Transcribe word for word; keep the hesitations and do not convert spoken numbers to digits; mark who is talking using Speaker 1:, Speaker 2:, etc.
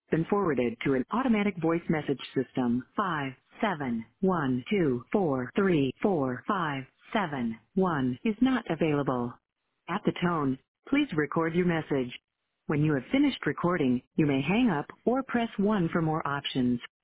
Speaker 1: been forwarded to an automatic voice message system. Five seven one two four three four five seven one is not available. At the tone, please record your message. When you have finished recording, you may hang up or press one for more options.